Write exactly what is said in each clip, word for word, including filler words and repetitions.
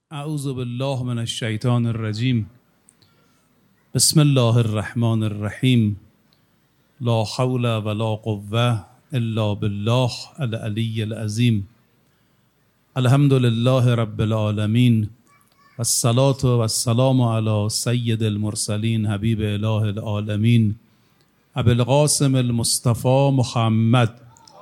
اعوذ بالله من الشیطان الرجیم. بسم الله الرحمن الرحیم. لا حول ولا قوة الا بالله العلی العظیم. الحمد لله رب العالمین والصلاة والسلام علی سید المرسلین حبیب اله العالمین ابی القاسم المصطفى محمد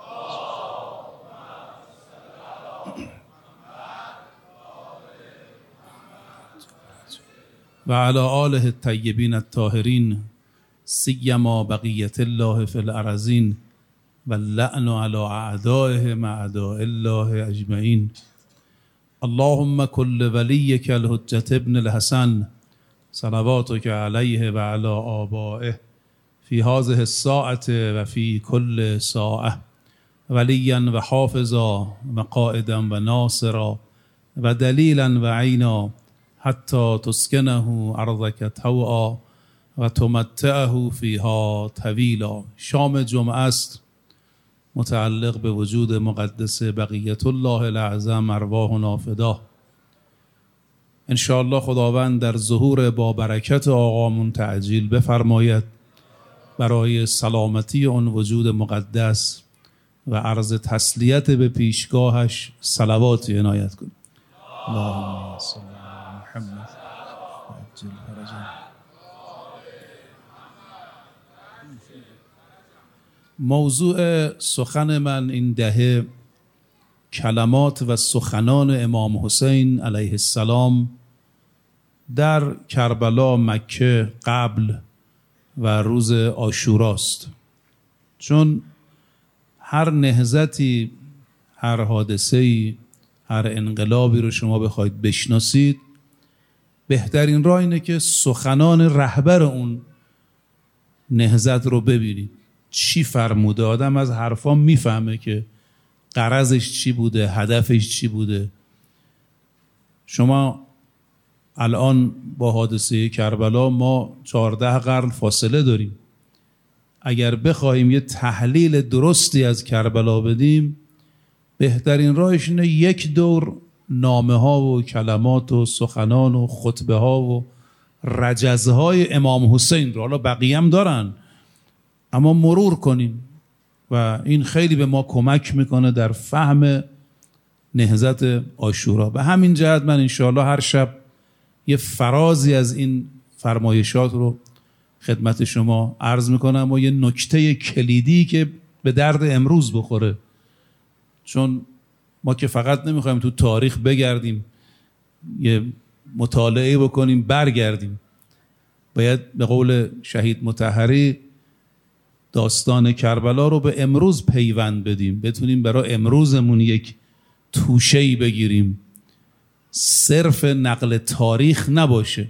و علی آله الطیبین الطاهرین سیما بقیة الله فی الارضین و اللعن علی اعدائهم اعداء الله اجمعین. اللهم کل ولیک الحجة ابن الحسن صلواتک علیه و علی آبائه فی هذه الساعة و فی کل ساعة ولیا و حافظا و قائدا و ناصرا و دلیلا و عینا حتی تسکنه ارضک طوعا و تمتعه فیها طویلا. شام جمعه است متعلق به وجود مقدس بقیت الله الاعظم ارواحنا فداه. انشاءالله خداوند در ظهور با برکت آقامون تعجیل بفرماید، برای سلامتی اون وجود مقدس و عرض تسلیت به پیشگاهش صلواتی عنایت کن. اللهم صل علی محمد عجل فرجه. موضوع سخن من این دهه کلمات و سخنان امام حسین علیه السلام در کربلا، مکه قبل و روز عاشوراست. چون هر نهضتی، هر حادثه‌ای، هر انقلابی رو شما بخواید بشناسید، بهترین راه اینه که سخنان رهبر اون نهضت رو ببینید. چی فرموده؟ آدم از حرفا میفهمه که غرضش چی بوده، هدفش چی بوده. شما الان با حادثه کربلا ما چهارده قرن فاصله داریم. اگر بخوایم یه تحلیل درستی از کربلا بدیم، بهترین راهش اینه یک دور نامه ها و کلمات و سخنان و خطبه ها و رجزهای امام حسین رو، حالا بقیه هم دارن، اما مرور کنیم و این خیلی به ما کمک میکنه در فهم نهضت عاشورا. به همین جهت من انشاءالله هر شب یه فرازی از این فرمایشات رو خدمت شما عرض میکنم و یه نکته کلیدی که به درد امروز بخوره. چون ما که فقط نمیخوایم تو تاریخ بگردیم، یه مطالعه بکنیم برگردیم. باید به قول شهید مطهری داستان کربلا رو به امروز پیوند بدیم، بتونیم برای امروزمون یک توشه‌ای بگیریم، صرف نقل تاریخ نباشه.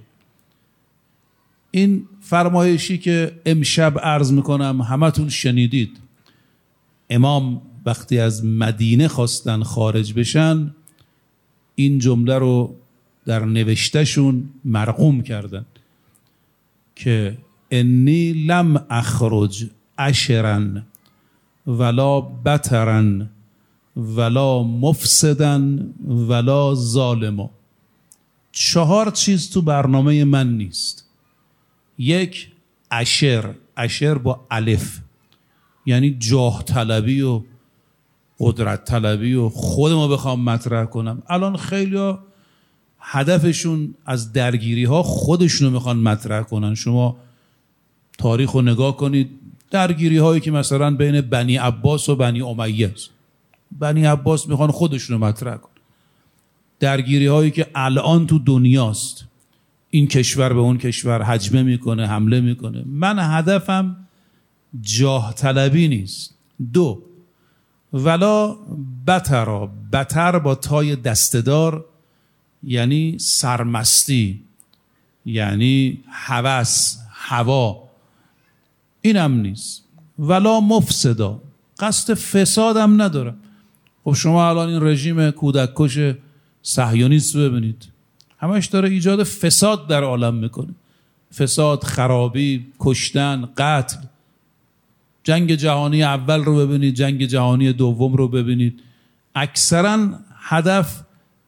این فرمایشی که امشب عرض میکنم همتون شنیدید. امام وقتی از مدینه خواستن خارج بشن، این جمله رو در نوشتهشون مرقوم کردن که انی لم اخرج عشرا ولا بترا ولا مفسدا ولا ظالما. چهار چیز تو برنامه من نیست. یک، عشر، عشر با الف، یعنی جاه طلبی و قدرت طلبی و خودم رو بخوام مطرح کنم. الان خیلی ها هدفشون از درگیری ها خودشون رو میخوان مطرح کنن. شما تاریخ رو نگاه کنید، درگیری هایی که مثلا بین بنی عباس و بنی امیه است. بنی عباس میخوان خودشون رو مطرح کنن. درگیری هایی که الان تو دنیاست، این کشور به اون کشور هجمه میکنه، حمله میکنه. من هدفم جاه طلبی نیست. دو، ولا بترا، بتر با تای دستدار، یعنی سرمستی، یعنی هوس، هوا، اینم نیست. ولا مفسدا، قصد فسادم ندارم. خب شما الان این رژیم کودککش صهیونیست ببینید، همش داره ایجاد فساد در عالم میکنه. فساد، خرابی، کشتن، قتل. جنگ جهانی اول رو ببینید، جنگ جهانی دوم رو ببینید، اکثرا هدف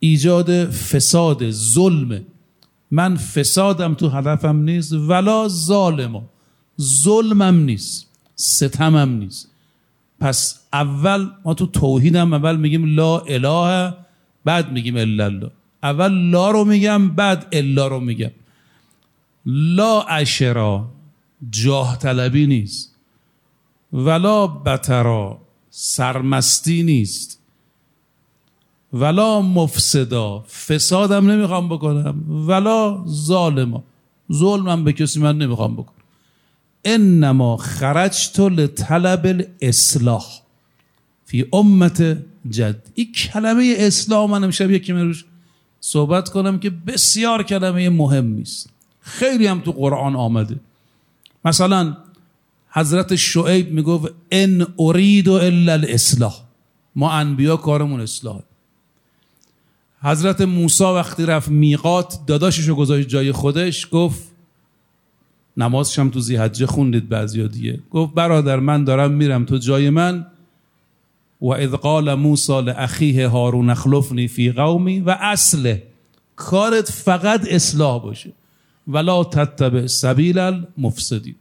ایجاد فساد، ظلم. من فسادم تو هدفم نیست، ولا ظالما، ظلمم نیست، ستمم نیست. پس اول ما تو توحیدم اول میگیم لا اله، بعد میگیم الا الله. اول لا رو میگم، بعد الا رو میگم. لا عشرا، جاه طلبی نیست، ولا بترا، سرمستی نیست، ولا مفسدا، فسادم نمیخوام بکنم، ولا ظالما، ظلمم به کسی من نمیخوام بکنم. انما خرجت لطلب الاصلاح فی امت جد. این کلمه اصلاح من امشب یکی من روش صحبت کنم که بسیار کلمه مهمی است، خیلی هم تو قرآن آمده. مثلا حضرت شعیب میگفت ان ارید الا الاصلاح، ما انبیا کارمون اصلاحه. حضرت موسی وقتی رفت میقات، داداششو گذاشت جای خودش، گفت نمازش هم تو ذی‌حجه خوندید بعضیا دیگه، گفت برادر من دارم میرم تو جای من. و اذ قال موسی لاخیه هارون اخلفنی فی قومی و اصله، کارت فقط اصلاح باشه، ولا تتبع سبیل المفسدین.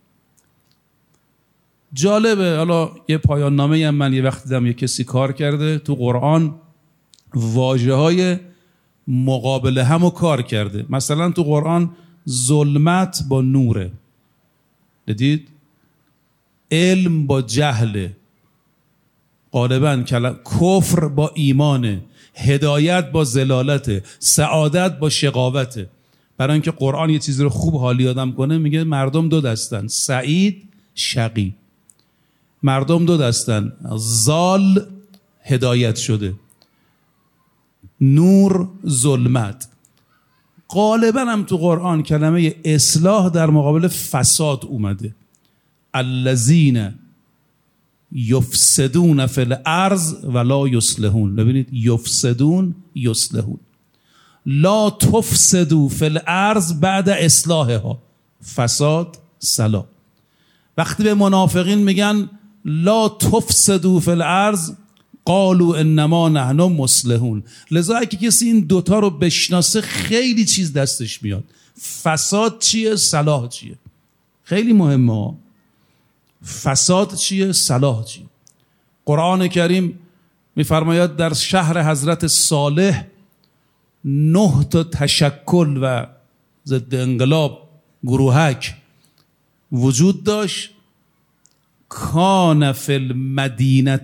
جالبه، حالا یه پایان نامه هم من یه وقت دیدم یه کسی کار کرده تو قرآن، واژه های مقابل همو کار کرده. مثلا تو قرآن ظلمت با نوره، دیدید؟ علم با جهله، غالبا کفر با ایمانه، هدایت با ضلالته، سعادت با شقاوته. برای اینکه قرآن یه چیزی رو خوب حالی آدم کنه میگه مردم دو دستن، سعید، شقی. مردم دو دستن، ضال، هدایت شده، نور، ظلمت. غالبا هم تو قرآن کلمه اصلاح در مقابل فساد اومده. الذین یفسدون فی الارض ولا یصلحون. ببینید، یفسدون، یصلحون. لا تفسدوا فی الارض بعد اصلاحها، فساد، صلاح. وقتی به منافقین میگن لا تفسدوا فی الارض قالوا انما نحن مصلحون. لذا اگه کسی این دوتا رو بشناسه خیلی چیز دستش میاد. فساد چیه، صلاح چیه، خیلی مهمه. فساد چیه، صلاح چیه. قرآن کریم میفرماید در شهر حضرت صالح نه تا تشکل و ضد انقلاب، گروهک وجود داشت. کان فی المدینه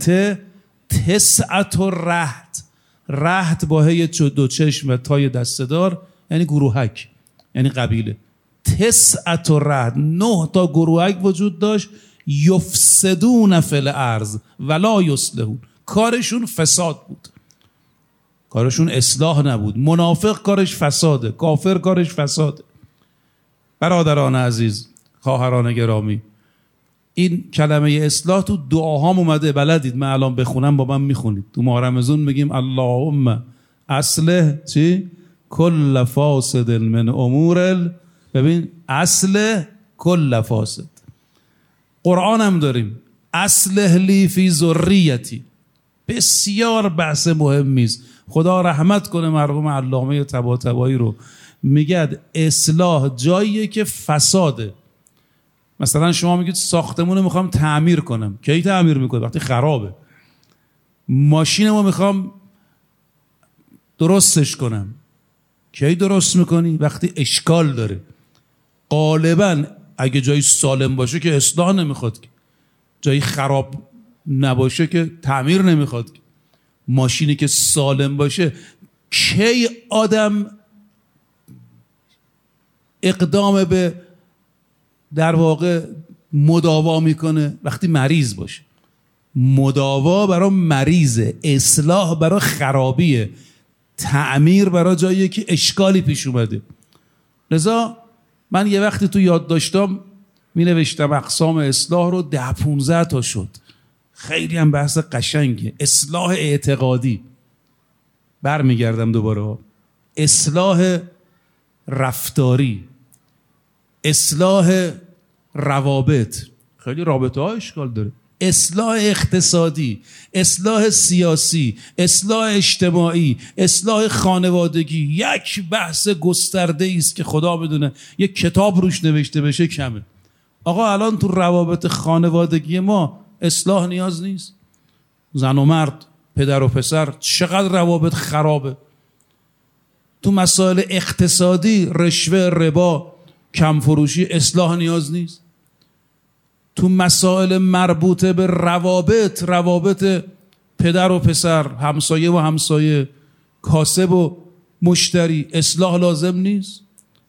تسعت و رهط. رهط با هی دو چشم و تای دستدار یعنی گروهک، یعنی قبیله. تسعت و رهط، نه تا گروهک وجود داشت. یفسدون فی الارض ولا یصلحون. کارشون فساد بود، کارشون اصلاح نبود. منافق کارش فساده، کافر کارش فساده. برادران عزیز، خواهران گرامی، این کلمه اصلاح تو دعاهام اومده، بلدید، من الان بخونم با من میخونید. تو ماه رمضان میگیم اللهم اصلح چی؟ کل فاسد من امور. ببین، اصلح کل فاسد. قرآن هم داریم اصلح لی فی ذریتی، بسیار بحث مهمی است. خدا رحمت کنه مرحوم علامه طباطبایی رو، میگه اصلاح جاییه که فساده. مثلا شما میگید ساختمون رو میخوام تعمیر کنم، کی تعمیر میکنه؟ وقتی خرابه. ماشینمو میخوام درستش کنم، کی درست میکنی؟ وقتی اشکال داره. غالبا اگه جایی سالم باشه که اصلاح نمیخواد، که جایی خراب نباشه که تعمیر نمیخواد. ماشینی که سالم باشه، کی آدم اقدام به در واقع مداوا میکنه؟ وقتی مریض باشه. مداوا برای مریضه، اصلاح برای خرابیه، تعمیر برای جاییه که اشکالی پیش اومده. لذا من یه وقتی تو یاد داشتم می نوشتم اقسام اصلاح رو ده پونزده تا شد. خیلی هم بحث قشنگه. اصلاح اعتقادی، بر می گردم دوباره، اصلاح رفتاری، اصلاح روابط. خیلی رابطه ها اشکال داره. اصلاح اقتصادی، اصلاح سیاسی، اصلاح اجتماعی، اصلاح خانوادگی یک بحث گسترده است که خدا بدونه یک کتاب روش نوشته بشه کمه. آقا الان تو روابط خانوادگی ما اصلاح نیاز نیست؟ زن و مرد، پدر و پسر، چقدر روابط خرابه. تو مسائل اقتصادی، رشوه، ربا، کمفروشی، اصلاح نیاز نیست؟ تو مسائل مربوطه به روابط، روابط پدر و پسر، همسایه و همسایه، کاسب و مشتری، اصلاح لازم نیست؟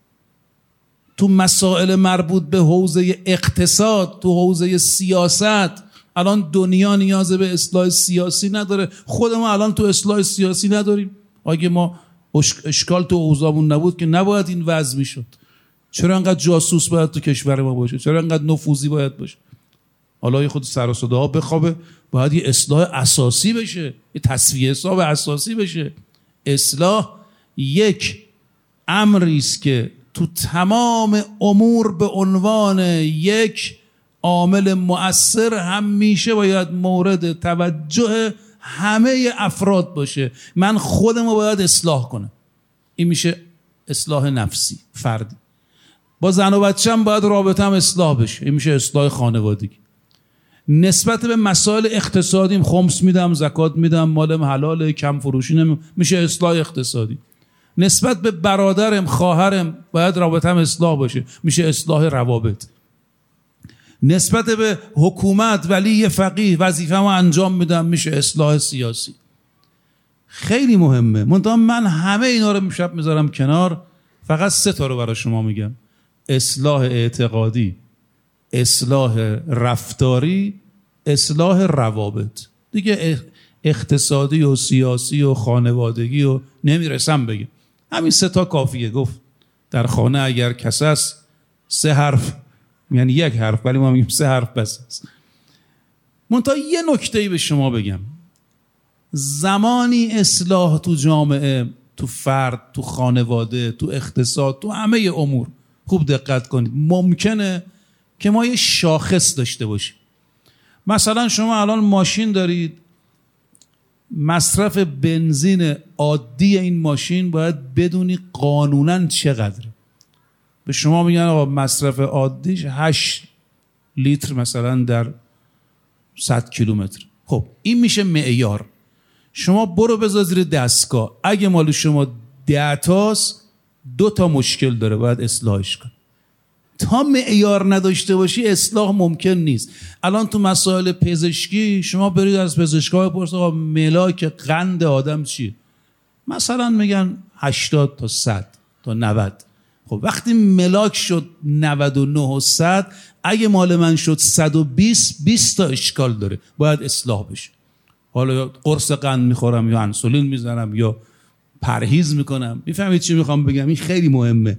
تو مسائل مربوط به حوزه اقتصاد، تو حوزه سیاست، الان دنیا نیاز به اصلاح سیاسی نداره، خود ما الان تو اصلاح سیاسی نداریم. اگه ما اشکال تو اوضاعمون نبود که نباید این وضع میشد. چرا انقدر جاسوس باید تو کشور ما باشه؟ چرا انقدر نفوذی باید باشه؟ حالا خود سر و صداها بخوابه، باید یه اصلاح اساسی بشه، یه تصفیه حساب اساسی بشه. اصلاح یک امری است که تو تمام امور به عنوان یک عامل مؤثر همیشه باید مورد توجه همه افراد باشه. من خودم رو باید اصلاح کنم. این میشه اصلاح نفسی فردی. با زن و بچه‌م باید رابطه‌ام اصلاح بشه. این میشه اصلاح خانوادگی. نسبت به مسائل اقتصادیم، خمس میدم، زکات میدم، مالم حلاله، کم فروشی نمی، میشه اصلاح اقتصادی. نسبت به برادرم، خواهرم باید رابطه‌ام اصلاح باشه. میشه اصلاح روابط. نسبت به حکومت، ولی فقیه، وظیفه‌مو انجام میدم، میشه اصلاح سیاسی. خیلی مهمه. منتها من همه اینا رو میشب میذارم کنار، فقط سه تا رو برای شما میگم: اصلاح اعتقادی، اصلاح رفتاری، اصلاح روابط. دیگه اقتصادی و سیاسی و خانوادگی و نمیرسم بگم. همین سه تا کافیه. گفت در خانه اگر کس است، سه حرف، یعنی یک حرف، ولی ما میگیم سه حرف بس است. منتها یه نکته‌ای به شما بگم: زمانی اصلاح تو جامعه، تو فرد، تو خانواده، تو اقتصاد، تو همه امور، خوب دقت کنید، ممکنه که ما یه شاخص داشته باشیم. مثلا شما الان ماشین دارید، مصرف بنزین عادی این ماشین باید بدونی قانوناً چقدره. به شما میگن آقا مصرف عادیش هشت لیتر مثلا در صد کیلومتر. خب این میشه معیار. شما برو بذار زیر دستگاه، اگه مال شما ده تاست، دو تا مشکل داره، باید اصلاحش کن. تا معیار نداشته باشی اصلاح ممکن نیست. الان تو مسائل پزشکی شما برید از پزشکا بپرسید آقا ملاک قند آدم چیه؟ مثلا میگن هشتاد تا صد تا نود. خب وقتی ملاک شد نود و نه و صد، اگه مال من شد صد و بیست، بیست تا اشکال داره، باید اصلاح بشه. حالا قرص قند میخورم یا انسولین میزنم یا پرهیز میکنم. میفهمید چی میخوام بگم؟ این خیلی مهمه.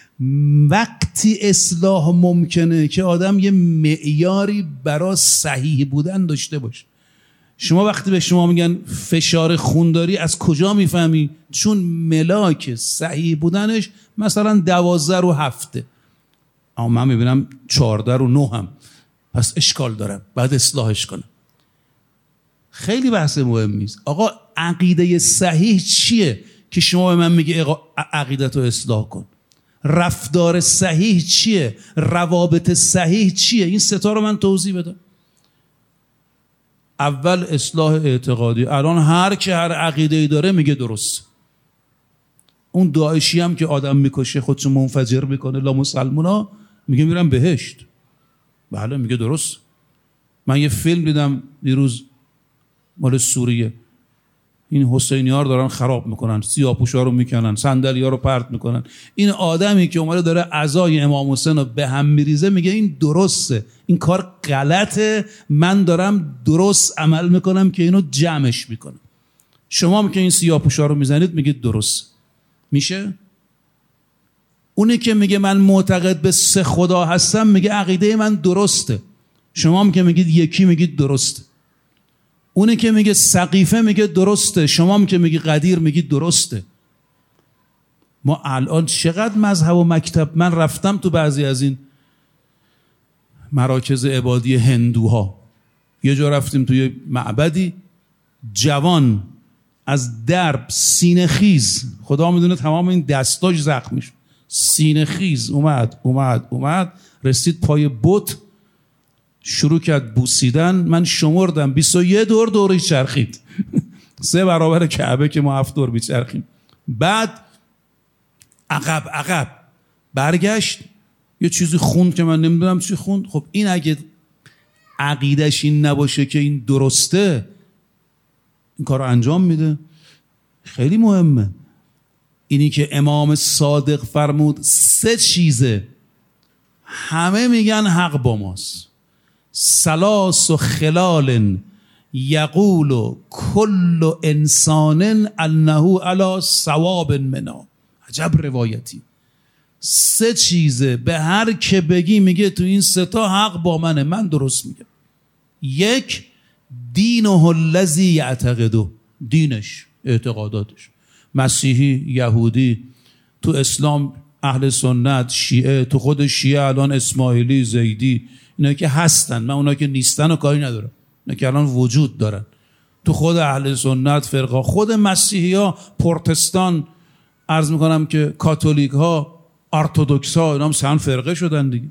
وقتی اصلاح ممکنه که آدم یه معیاری برای صحیح بودن داشته باشه. شما وقتی به شما میگن فشار خون داری، از کجا میفهمی؟ چون ملاک صحیح بودنش مثلا دوازده رو هفته، اما من میبینم چهارده رو نه هم، پس اشکال دارم، باید اصلاحش کنم. خیلی بحث مهمی است. آقا عقیده صحیح چیه که شما به من میگی آقا عقیدتو اصلاح کن؟ رفتار صحیح چیه؟ روابط صحیح چیه؟ این سه تا رو من توضیح بدم. اول اصلاح اعتقادی. الان هر که هر عقیده‌ای داره میگه درست. اون داعشی هم که آدم میکشه، خودشو منفجر میکنه، لا مسلمونا، میگه میرم بهشت. بله میگه درست. من یه فیلم دیدم دیروز مال سوریه، این حسینی‌ها رو دارن خراب میکنن، سیاه‌پوشا رو میکنن، صندلی‌ها رو پرت میکنن. این آدمی که اومده داره عزای امام حسین رو به هم میریزه میگه این درسته، این کار غلطه، من دارم درست عمل میکنم که اینو جمعش میکنم. شما میگه این سیاه‌پوشا رو میزنید میگید درست. میشه؟ اونی که میگه من معتقد به سه خدا هستم میگه عقیده من درسته. شما میگه میگید یکی، میگید درسته. اونی که میگه سقیفه میگه درسته، شما هم که میگی قدیر میگی درسته. ما الان چقدر مذهب و مکتب، من رفتم تو بعضی از این مراکز عبادی هندوها، یه جا رفتیم توی معبدی، جوان از درب سینه خیز، خدا میدونه تمام این دستاش زخمی شد، سینه خیز اومد اومد اومد رسید پای بت، شروع کرد بوسیدن. من شمردم بیست و یک دور دوری چرخید سه برابر کعبه که ما هفت دور بیچرخیم. بعد عقب عقب برگشت، یه چیزی خوند که من نمیدونم چی خوند. خب این اگه عقیدش این نباشه که این درسته، این کار رو انجام میده. خیلی مهمه اینی که امام صادق فرمود سه چیزه همه میگن حق با ماست. سلاس و خلال یقول کل انسان انه علی صواب منا. عجب روایتی. سه چیزه به هر که بگی میگه تو این سه تا حق با منه، من درست میگم. یک، دینه الذی یعتقده، دینش، اعتقاداتش، مسیحی، یهودی، تو اسلام اهل سنت، شیعه، تو خود شیعه الان اسماعیلی، زیدی، اینا که هستن، من اونا که نیستن و کاری ندارم، اینا که الان وجود دارن. تو خود اهل سنت فرقه، خود مسیحی ها، پروتستان، عرض میکنم که کاتولیک ها، ارتدوکس ها، اینا هم سن فرقه شدن دیگه.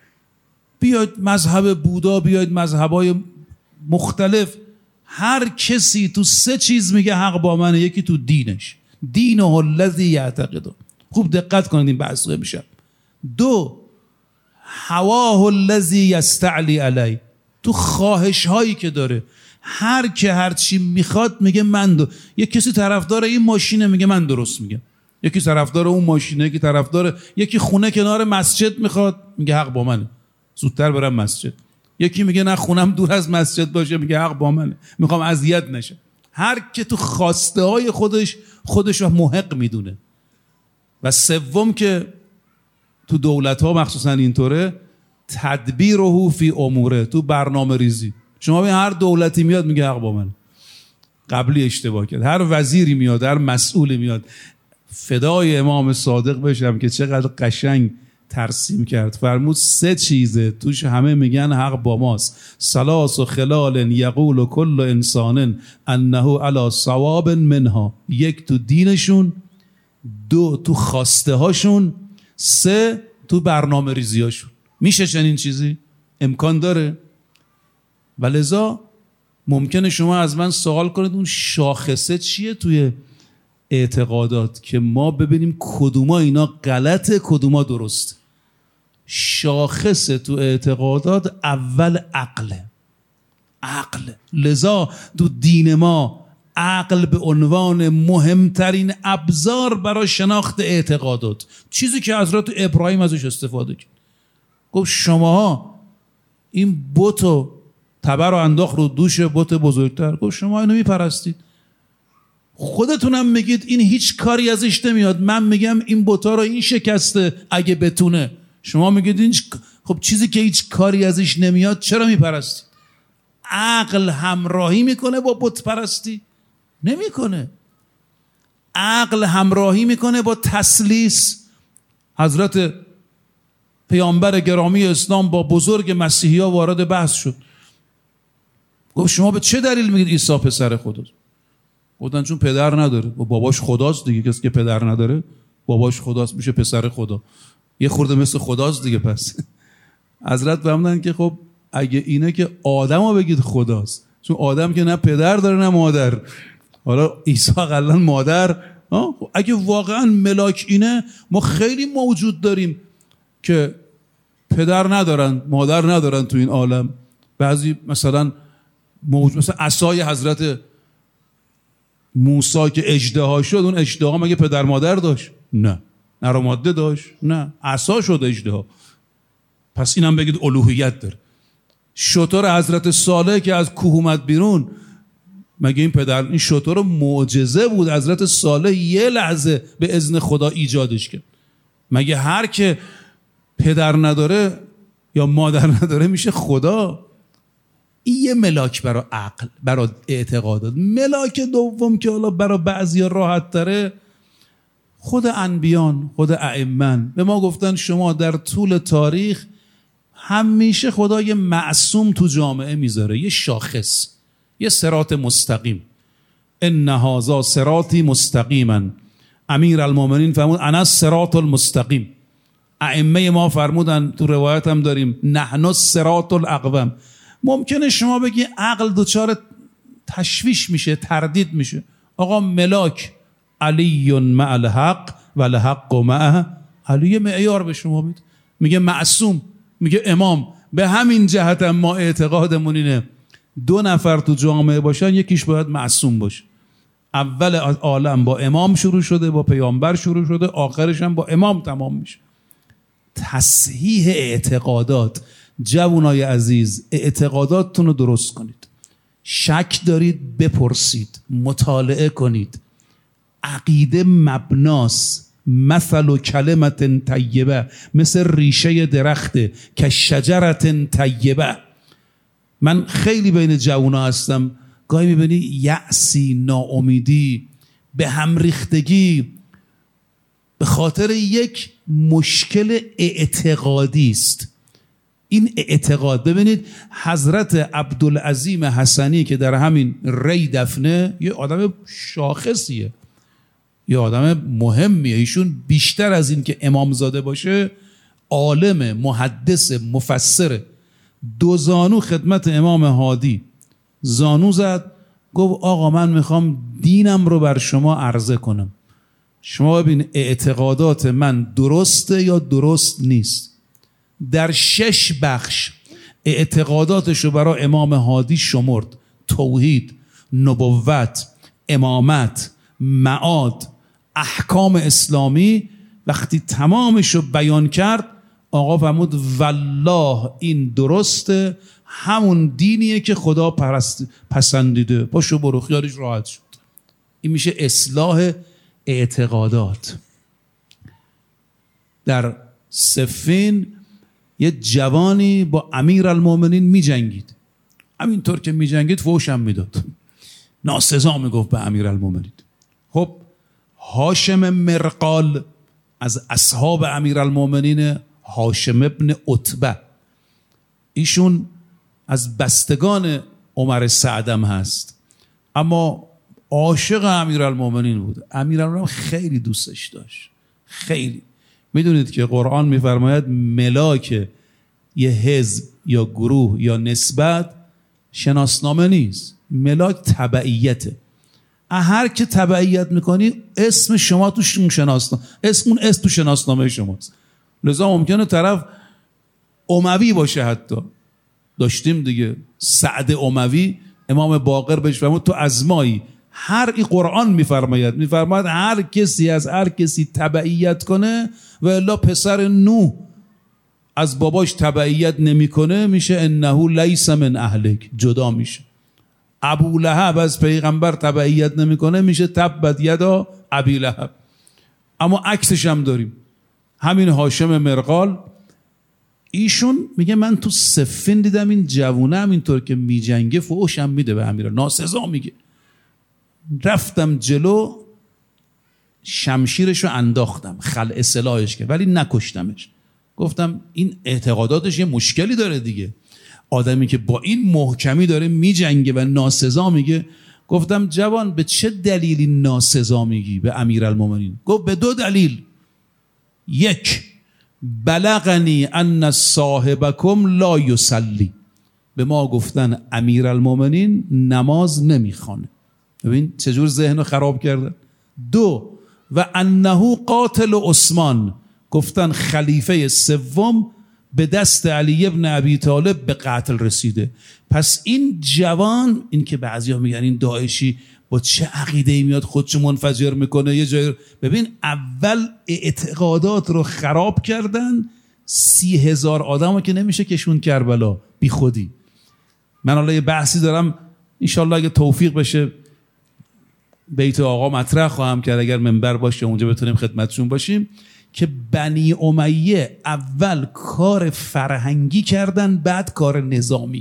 بیاید مذهب بودا، بیاید مذهبای مختلف، هر کسی تو سه چیز میگه حق با منه. یکی تو دینش، دینه الذی یعتقده. خوب دقت کنید این بحث رو میشه. دو، هواه الذی یستعلی علی، تو خواهش هایی که داره، هر که هر چی میخواد میگه من دو. یک کسی طرفدار این ماشینه میگه من درست میگم، یکی طرفدار اون ماشینه، یکی طرفدار، یکی خونه کنار مسجد میخواد میگه حق با منه، زودتر برم مسجد. یکی میگه نه خونم دور از مسجد باشه، میگه حق با منه، میخوام اذیت نشه. هر که تو خواسته های خودش خودش رو محق میدونه. و سوم که تو دولت ها مخصوصا اینطوره، تدبیره فی اموره، تو برنامه ریزی. شما ببین هر دولتی میاد میگه حق با منه، قبلی اشتباه کرد. هر وزیری میاد، هر مسئولی میاد، فدای امام صادق بشم که چقدر قشنگ ترسیم کرد. فرمود سه چیزه توش همه میگن حق با ماست. سلاس و خلال یقول کل انسان انه علی صواب منها. یک تو دینشون، دو تو خواسته هاشون، سه تو برنامه ریزی هاشون. میشه چنین چیزی؟ امکان داره؟ ولذا ممکنه شما از من سوال کنید اون شاخصه چیه توی اعتقادات که ما ببینیم کدوما اینا غلطه کدوما درسته. شاخصه تو اعتقادات اول عقله. عقل. لذا تو دین ما عقل به عنوان مهمترین ابزار برای شناخت اعتقادات، چیزی که حضرت ابراهیم ازش استفاده کرد. گفت شماها این بتو تبر رو انداخت رو دوش بت بزرگتر، گفت شما اینو میپرستید، خودتونم میگید این هیچ کاری ازش نمیاد، من میگم این بتا رو این شکسته اگه بتونه، شما میگید این خب چیزی که هیچ کاری ازش نمیاد چرا میپرستید؟ عقل همراهی میکنه با بت پرستی؟ نمیکنه. عقل همراهی میکنه با تسلیس. حضرت پیامبر گرامی اسلام با بزرگ مسیحی ها وارد بحث شد، گفت شما به چه دلیل میگید عیسی پسر خداست؟ گفتن چون پدر نداره. و باباش خداست دیگه، کسی که پدر نداره باباش خداست میشه پسر خدا، یه خورده مثل خداست دیگه. پس حضرت فهمیدن که خب اگه اینه که آدمو بگید خداست، چون آدم که نه پدر داره نه مادر، حالا عیسی اقلا مادر. اگه واقعا ملاک اینه، ما خیلی موجود داریم که پدر ندارن مادر ندارن تو این عالم. بعضی مثلا موجود مثلا عصای حضرت موسی که اژدها شد، اون اژدها مگه پدر مادر داشت؟ نه. نر و ماده داشت؟ نه. عصا شد اژدها. پس اینم بگید الوهیت داره. شتر حضرت صالح که از کوه اومد بیرون، مگه این پدر این شتر معجزه بود؟ حضرت صالح یه لحظه به اذن خدا ایجادش کرد. مگه هر که پدر نداره یا مادر نداره میشه خدا؟ این یه ملاک برای عقل، برای اعتقادات. ملاک دوم که حالا برای بعضیا راحت تره، خود انبیان، خود ائمه به ما گفتن شما در طول تاریخ همیشه خدا یه معصوم تو جامعه میذاره، یه شاخص، یه صراط مستقیم. ان هذا صراطی مستقیما. امیر المومنین فرمود انا الصراط المستقیم. ائمه ما فرمودن، تو روایت هم داریم، نحن الصراط الاقوم. ممکنه شما بگی عقل دوچار تشویش میشه، تردید میشه. آقا ملاک علی مع الحق و الحق معه، علی معیار به شما بید. میگه معصوم، میگه امام. به همین جهت هم ما اعتقادمون اینه دو نفر تو جامعه باشن، یکیش باید معصوم باشه. اول عالم با امام شروع شده، با پیامبر شروع شده، آخرش هم با امام تمام میشه. تصحیح اعتقادات. جوانای عزیز، اعتقاداتتون رو درست کنید. شک دارید بپرسید، مطالعه کنید. عقیده مبناست. مثل و کلمت طیبه، مثل ریشه درخته که شجرت طیبه. من خیلی بین جوانا هستم، گاهی میبینی یأسی، ناامیدی، به هم ریختگی به خاطر یک مشکل اعتقادی است. این اعتقاد، ببینید حضرت عبدالعظیم حسنی که در همین ری دفنه، یه آدم شاخصیه، یه آدم مهمیه. ایشون بیشتر از این که امامزاده باشه عالم، محدث، مفسر. دو زانو خدمت امام هادی زانو زد، گفت آقا من میخوام دینم رو بر شما عرضه کنم. شما ببین اعتقادات من درسته یا درست نیست. در شش بخش اعتقاداتش رو برای امام هادی شمرد: توحید، نبوت، امامت، معاد، احکام اسلامی. وقتی تمامش رو بیان کرد، آقا فرمود والله این درسته، همون دینیه که خدا پرست پسندیده، پاشو برو، خیالش راحت شد. این میشه اصلاح اعتقادات. در صفین یه جوانی با امیر المومنین می جنگید. همینطور که می جنگید فوشم می داد، ناسزا می گفت به امیر المومنین. خب هاشم مرقال از اصحاب امیر المومنین، هاشم ابن عتبه، ایشون از بستگان عمر سعدم هست، اما عاشق امیر المومنین بود. امیر المومنین خیلی دوستش داشت، خیلی. میدونید که قرآن میفرماید ملاک یه حزب یا گروه یا نسبت شناسنامه نیست، ملاک تبعیته. هر که تبعیت میکنی اسم شما تو شناسنامه، اسم اون اسم تو شناسنامه شماست. لذا ممکنه طرف اموی باشه. حتی داشتیم دیگه سعد اموی، امام باقر بهش فرمود تو ازمایی. هر ای قرآن میفرماید میفرماید هر کسی از هر کسی تبعیت کنه و الا پسر نوح از باباش تبعیت نمیکنه، میشه انه لیس من اهلک، جدا میشه. ابو لهب از پیغمبر تبعیت نمیکنه، میشه تبت یدا ابی لهب. اما عکسش هم داریم. همین هاشم مرقال، ایشون میگه من تو صفین دیدم این جوونه همینطور که میجنگه فوشم میده به امیر، ناسزا میگه. رفتم جلو، شمشیرشو انداختم، خلع سلاحش که، ولی نکشتمش. گفتم این اعتقاداتش یه مشکلی داره دیگه. آدمی که با این محکمی داره میجنگه و ناسزا میگه. گفتم جوان به چه دلیلی ناسزا میگی به امیرالمومنین؟ گفت به دو دلیل. یک، بلغنی ان صاحبکم لا یصلی، به ما گفتن امیرالمومنین نماز نمیخوانه. ببین چجور ذهنو خراب کردن. دو، و انه قاتل عثمان، گفتن خلیفه سوم به دست علی ابن ابی طالب به قتل رسیده. پس این جوان، این که بعضیا میگن این داعشی با چه عقیده‌ای میاد خودشو منفجر میکنه یه جای، ببین اول اعتقادات رو خراب کردن. سی هزار آدمو که نمیشه کشون کربلا بی خودی. من حالا یه بحثی دارم انشالله اگه توفیق بشه بیت آقا مطرح خواهم کرد، اگر منبر باشه اونجا بتونیم خدمتشون باشیم، که بنی امیه اول کار فرهنگی کردن بعد کار نظامی.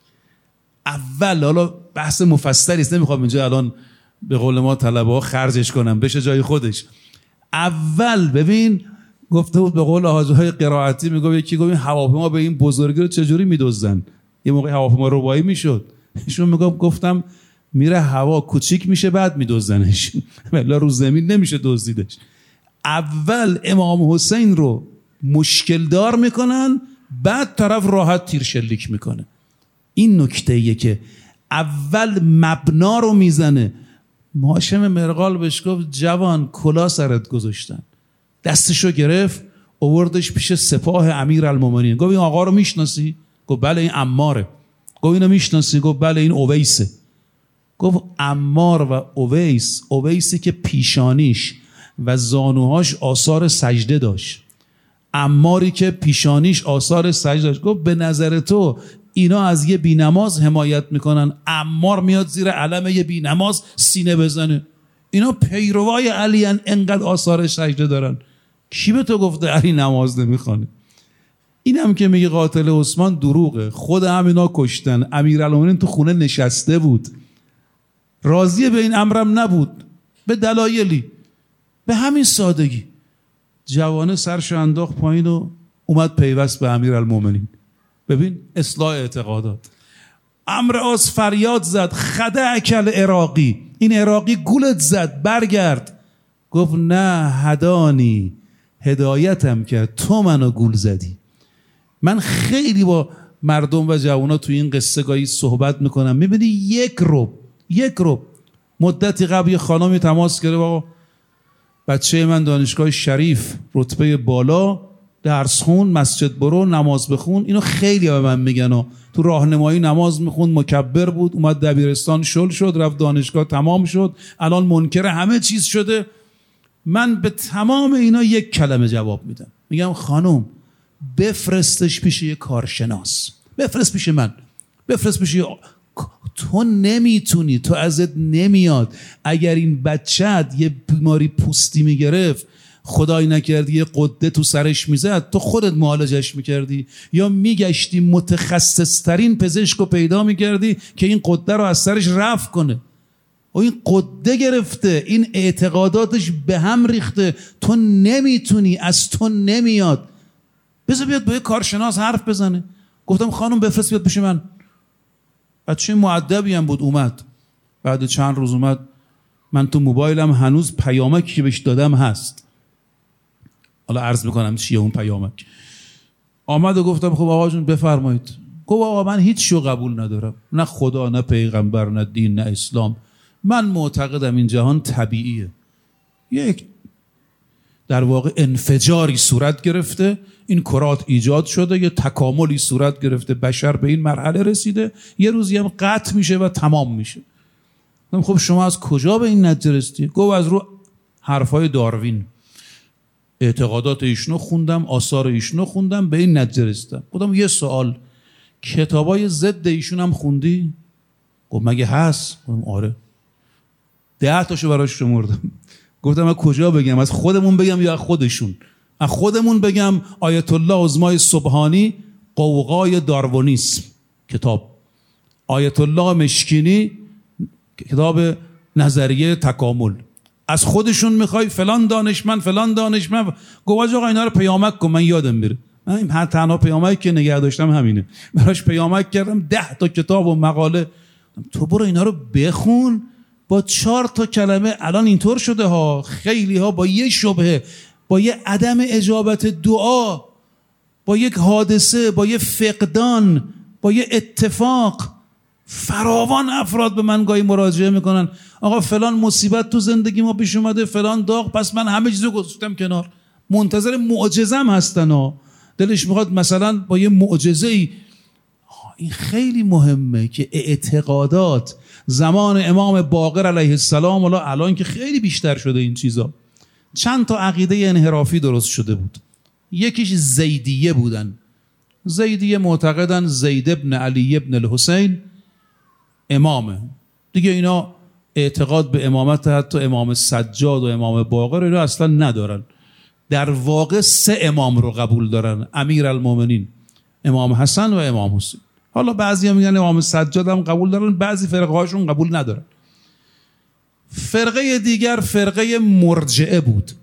اول، حالا بحث مفصلی است نمیخوام اینجا الان به قول ما طلبه ها خرجش کنم، بشه جای خودش. اول ببین گفته بود به قول حاجی‌های قرائتی، میگه یکی گفت این هواپیما به این بزرگی رو چجوری میدزدن؟ یه موقع هواپیما ربایی میشد. ایشون میگم گفتم میره هوا کوچیک میشه بعد میدزدنش، ولی رو زمین نمیشه دزدیدش. اول امام حسین رو مشکل دار میکنن، بعد طرف راحت تیر شلیک میکنه. این نکته ایه که اول مبنا رو میزنه. هاشم مرغال بهش گفت جوان کلا سرت گذاشتن. دستشو گرفت آوردش پیش سپاه امیرالمومنین. گفت این آقا رو میشناسی؟ گفت بله این عماره. گفت اینو میشناسی؟ گفت بله این اویسه. گفت عمار و اویس، اویسی که پیشانیش و زانوهاش آثار سجده داشت، عماری که پیشانیش آثار سجده داشت. گفت به نظر تو اینا از یه بینماز حمایت میکنن؟ عمار میاد زیر علم یه بینماز سینه بزنه. اینا پیروای علی ان، انقدر آثار سجده دارن. کی به تو گفته علی نماز نمیخوانه؟ اینم که میگه قاتل عثمان دروغه. خود همینا کشتن. امیرالمومنین تو خونه نشسته بود، راضی به این امرم نبود به دلایلی، به همین سادگی جوانه سرشو انداخت پایین و اومد پیوست به امیرالمومنین. ببین اصلاح اعتقادات. عمرو عاص فریاد زد خدعک العراقی، این عراقی گولت زد، برگرد. گفت نه هدانی، هدایتم کرد، تو منو گول زدی. من خیلی با مردم و جوانا توی این قصه گاهی صحبت میکنم، میبینی یک رو یک رو مدتی قبل یه خانمی تماس گرفت، آقا بچه من دانشگاه شریف رتبه بالا، درس خون، مسجد برو، نماز بخون. اینو خیلی به من میگن و تو راهنمایی نماز میخوند، مکبر بود، اومد دبیرستان شل شد، رفت دانشگاه تمام شد، الان منکر همه چیز شده. من به تمام اینا یک کلمه جواب میدم، میگم خانم بفرستش پیش یه کارشناس، بفرست پیش من، بفرست پیش یه... تو نمیتونی، تو ازت نمیاد. اگر این بچت یه بیماری پوستی میگرفت، خدای نکردی یه قده تو سرش میزد، تو خودت معالجش میکردی یا میگشتی متخصص ترین پزشک رو پیدا میکردی که این قده رو از سرش رفع کنه. و این قده گرفته، این اعتقاداتش به هم ریخته، تو نمیتونی، از تو نمیاد. بذار بیاد با یه کارشناس حرف بزنه. گفتم خانم بفرست بیاد پیش من. بچه مؤدبی هم بود، اومد. بعد چند روز اومد. من تو موبایلم هنوز پیامکی که بهش دادم هست، حالا عرض میکنم چیه اون پیامک. آمد و گفتم خب آقا جون بفرمایید. گفت آقا من هیچ شو قبول ندارم، نه خدا، نه پیغمبر، نه دین، نه اسلام. من معتقدم این جهان طبیعیه. یک در واقع انفجاری صورت گرفته، این کرات ایجاد شده، یه تکاملی صورت گرفته، بشر به این مرحله رسیده، یه روزی هم قطع میشه و تمام میشه. خب شما از کجا به این نتیجه رسیدی؟ گفت از رو حرفای داروین، اعتقادات ایشونو خوندم، آثار ایشونو خوندم، به این نتیجه رسیدم. گفتم یه سوال، کتابای ضد ایشون هم خوندی؟ گفت مگه هست؟ گفتم آره. ده تاشو براش شمردم. گفتم از کجا بگم؟ از خودمون بگم یا از خودشون؟ از خودمون بگم آیت الله عظمای سبحانی قوقای داروینیسم کتاب، آیت الله مشکینی کتاب نظریه تکامل. از خودشون میخوای فلان دانشمند فلان دانشمند. گفت آقا اینا رو پیامک کن، من یادم میره. من هر تنها پیامک که نگه داشتم همینه، براش پیامک کردم ده تا کتاب و مقاله. تو برو اینا رو بخون، با چهار تا کلمه الان اینطور شده ها، خیلی ها با یه شبهه، با یه عدم اجابت دعا، با یک حادثه، با یه فقدان، با یه اتفاق، فراوان افراد به من گاهی مراجعه میکنن آقا فلان مصیبت تو زندگی ما پیش اومده، فلان داغ، پس من همه چیزو گذاشتم کنار. منتظر معجزه‌ام هستن ها، دلش میخواد مثلا با یه معجزه‌ای. این خیلی مهمه که اعتقادات زمان امام باقر علیه السلام، حالا الان که خیلی بیشتر شده این چیزا، چند تا عقیده انحرافی درست شده بود. یکیش زیدیه بودن. زیدیه معتقدن زید ابن علی ابن الحسین امامه دیگه. اینا اعتقاد به امامت حتی امام سجاد و امام باقر اینا اصلا ندارن. در واقع سه امام رو قبول دارن، امیرالمومنین، امام حسن و امام حسین. حالا بعضی هم میگن امام سجاد هم قبول دارن، بعضی فرقه هاشون قبول ندارن. فرقه دیگر فرقه مرجعه بود.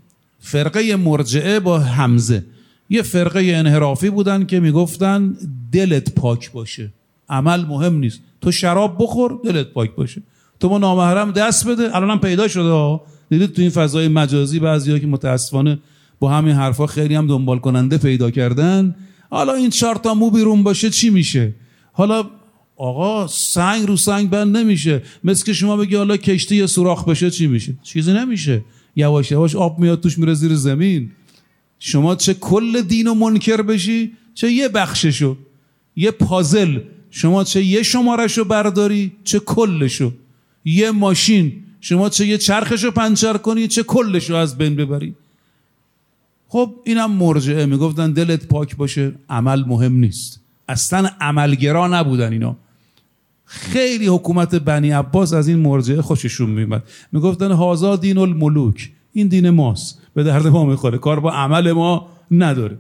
فرقه مرجعه با حمزه یه فرقه انحرافی بودن که میگفتن دلت پاک باشه، عمل مهم نیست، تو شراب بخور دلت پاک باشه، تو با نامحرم دست بده. الان هم پیدا شده ها، دیدید تو این فضای مجازی بعضیا که متاسفانه با همین حرفا خیلی هم دنبال کننده پیدا کردن. حالا این چهار تا مو بیرون باشه چی میشه؟ حالا آقا سنگ رو سنگ بند نمیشه. مثل که شما بگی حالا کشتی یه سوراخ بشه چی میشه؟ چیزی نمیشه. یواش یواش آب میاد توش میره زیر زمین. شما چه کل دین و منکر بشی، چه یه بخششو، یه پازل، شما چه یه شمارشو برداری چه کلشو، یه ماشین شما چه یه چرخشو پنچر کنی چه کلشو از بین ببری. خب اینم مرجعه میگفتن دلت پاک باشه، عمل مهم نیست. اصلا عملگرا نبودن اینا. خیلی حکومت بنی عباس از این مرجعه خوششون میومد، میگفتن هازا دین الملوک، این دین ماست، به درد ما میخوره، کار با عمل ما نداره.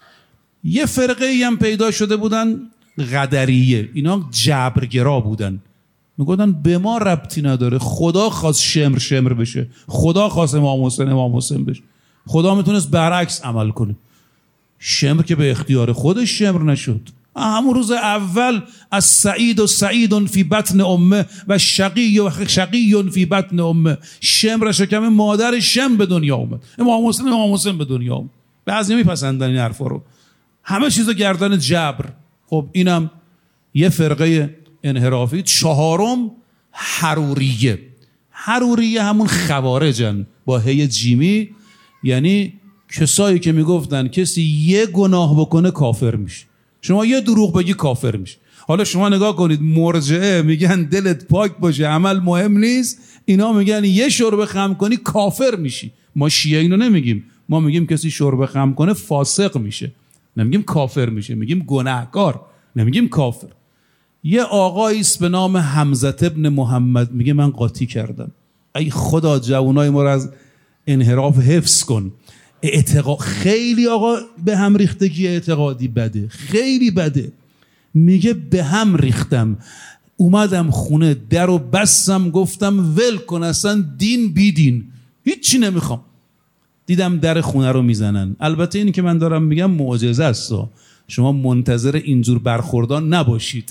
یه فرقه ای هم پیدا شده بودن قدریه، اینا جبرگرا بودن، میگفتن به ما ربطی نداره، خدا خواست شمر شمر بشه، خدا خواست امام حسین امام حسین بشه، خدا میتونست برعکس عمل کنه. شمر که به اختیار خودش شمر نشد. همون روز اول از سعید و سعید فی بطن امه و شقی و شقی فی بطن امه، شمر شکم مادر شم به دنیا اومد، امام حسین امام حسین به دنیا اومد. بعضی میپسندن این حرفا رو، همه چیزو گردن جبر. خب اینم یه فرقه انحرافی. چهارم حروریه. حروریه همون خوارجن با هی جیمی، یعنی کسایی که میگفتن کسی یه گناه بکنه کافر میشه، شما یه دروغ بگی کافر میشه. حالا شما نگاه کنید، مرجعه میگن دلت پاک باشه، عمل مهم نیست، اینا میگن یه شرب خمر کنی کافر میشی. ما شیعه اینو نمیگیم، ما میگیم کسی شرب خمر کنه فاسق میشه، نمیگیم کافر میشه، میگیم گناهکار، نمیگیم کافر. یه آقایی است به نام حمزه ابن محمد، میگه من قاطی کردم. ای خدا جوانای ما رو از انحراف حفظ کن. اعتقاد خیلی آقا به هم ریختگی اعتقادی بده، خیلی بده. میگه به هم ریختم، اومدم خونه در و بستم، گفتم ول کن اصلا دین بی دین، هیچی نمیخوام. دیدم در خونه رو میزنن. البته اینی که من دارم میگم معجزه است، شما منتظر اینجور برخوردان نباشید.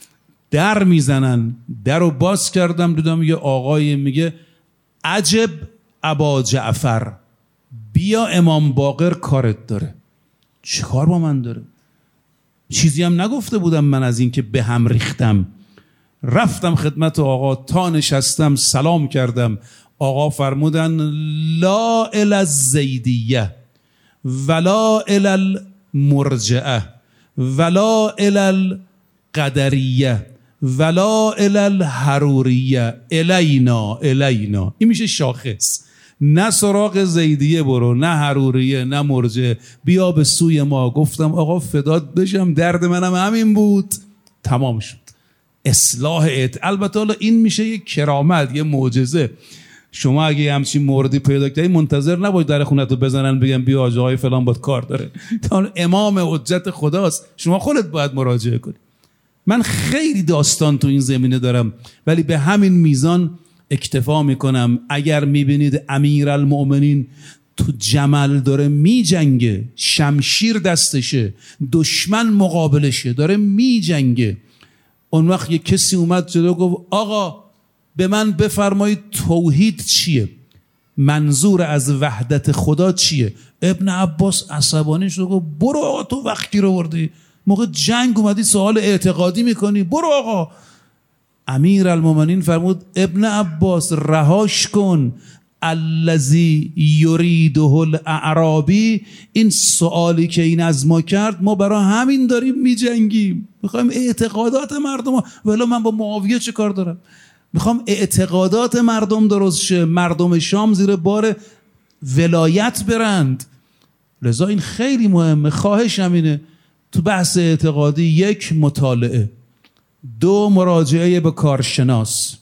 در میزنن، در رو باز کردم، دیدم یه آقای میگه عجب ابا جعفر، بیا امام باقر کارت داره. چه کار با من داره؟ چیزی هم نگفته بودم من از این که به هم ریختم. رفتم خدمت آقا، تا نشستم سلام کردم. آقا فرمودن لا الی الزیدیه ولا الی المرجعه ولا الی القدریه ولا الی الحروریه الینا الینا. این میشه شاخص. نه سراغ زیدیه برو، نه حروریه، نه مرجعه، بیا به سوی ما. گفتم آقا فدات بشم، درد منم همین بود. تمام شد. اصلاح ات. البته حالا این میشه یه کرامت، یه معجزه. شما اگه همچین موردی پیدا کردی منتظر نباید در خونت رو بزنن بگن بیا آقای فلان باید کار داره. تا امام حجت خداست، شما خودت باید مراجعه کنی. من خیلی داستان تو این زمینه دارم، ولی به همین میزان اکتفا میکنم. اگر میبینید امیرالمؤمنین تو جمل داره میجنگه، شمشیر دستشه، دشمن مقابلشه، داره میجنگه، اون وقت یک کسی اومد جلو گفت آقا به من بفرمایید توحید چیه؟ منظور از وحدت خدا چیه؟ ابن عباس عصبانی شد گفت برو آقا، تو وقتی رو بردی، موقع جنگ اومدی سوال اعتقادی میکنی، برو آقا. امیرالمومنین فرمود ابن عباس رهاش کن، الذی یریده الاعرابی، این سوالی که این از ما کرد ما برای همین داریم میجنگیم، میخوایم اعتقادات مردم. ولی من با معاویه چه کار دارم؟ میخوام اعتقادات مردم درست شه، مردم شام زیر بار ولایت برند. لذا این خیلی مهمه. خواهشم اینه تو بحث اعتقادی، یک مطالعه، دو مراجعه به کارشناس،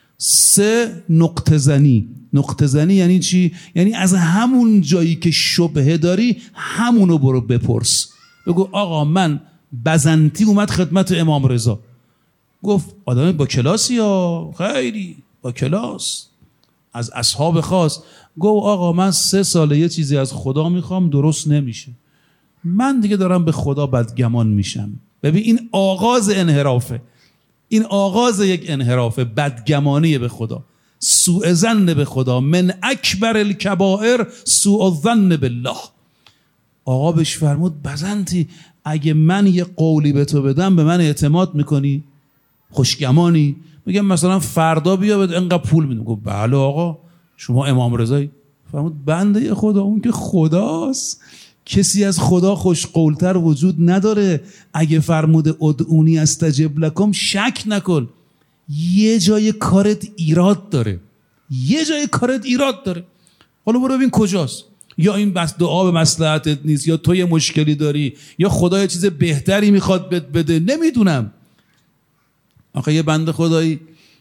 سه نقطه زنی. نقطه زنی یعنی چی؟ یعنی از همون جایی که شبهه داری همونو برو بپرس. بگو آقا من بزنتی اومد خدمت امام رضا، گفت آدم با کلاسی یا خیلی با کلاس، از اصحاب خاص گو آقا من سه ساله یه چیزی از خدا میخوام درست نمیشه، من دیگه دارم به خدا بدگمان میشم. ببین این آغاز انحرافه، این آغاز یک انحرافه، بدگمانی به خدا، سوء ظن به خدا. من اکبر الکبائر سوء الظن بالله. آقا بهش فرمود بزنتی اگه من یه قولی به تو بدم به من اعتماد میکنی؟ خوشگمانی؟ میگم مثلا فردا بیا بده انقدر پول میدم. گفت بله آقا شما امام رضایی؟ فرمود بنده خدا، اون که خداست، کسی از خدا خوش قولتر وجود نداره. اگه فرمود ادعونی استجب لکم شک نکن، یه جای کارت ایراد داره، یه جای کارت ایراد داره. حالا برو ببین کجاست. یا این بس دعا به مصلحتت نیست، یا تو یه مشکلی داری، یا خدا یه چیز بهتری میخواد بد بده، نمیدونم. آخه یه بنده خدایی